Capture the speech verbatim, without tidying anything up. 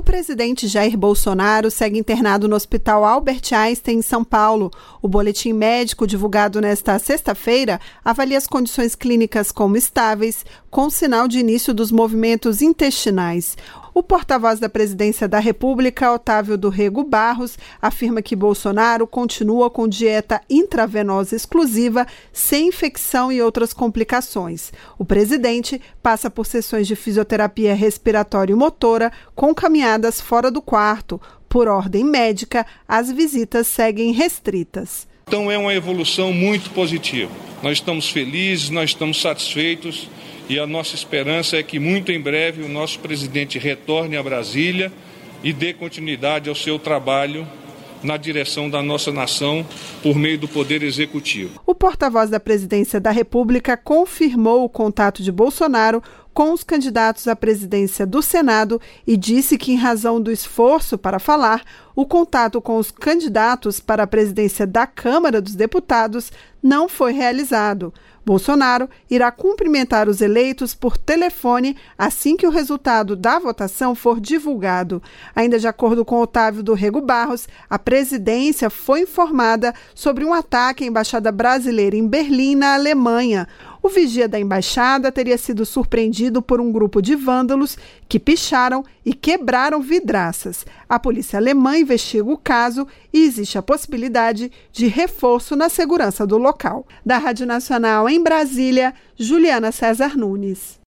presidente Jair Bolsonaro segue internado no Hospital Albert Einstein, em São Paulo. O boletim médico divulgado nesta sexta-feira avalia as condições clínicas como estáveis, com sinal de início dos movimentos intestinais. O porta-voz da Presidência da República, Otávio do Rego Barros, afirma que Bolsonaro continua com dieta intravenosa exclusiva, sem infecção e outras complicações. O presidente passa por sessões de fisioterapia respiratória e motora, com caminhadas fora do quarto. Por ordem médica, as visitas seguem restritas. Então é uma evolução muito positiva. Nós estamos felizes, nós estamos satisfeitos e a nossa esperança é que muito em breve o nosso presidente retorne a Brasília e dê continuidade ao seu trabalho na direção da nossa nação por meio do Poder Executivo. O porta-voz da Presidência da República confirmou o contato de Bolsonaro com os candidatos à presidência do Senado e disse que, em razão do esforço para falar, o contato com os candidatos para a presidência da Câmara dos Deputados não foi realizado. Bolsonaro irá cumprimentar os eleitos por telefone assim que o resultado da votação for divulgado. Ainda de acordo com Otávio do Rego Barros, a presidência foi informada sobre um ataque à embaixada brasileira em Berlim, na Alemanha. O vigia da embaixada teria sido surpreendido por um grupo de vândalos que picharam e quebraram vidraças. A polícia alemã investiga o caso e existe a possibilidade de reforço na segurança do local. Da Rádio Nacional em Brasília, Juliana César Nunes.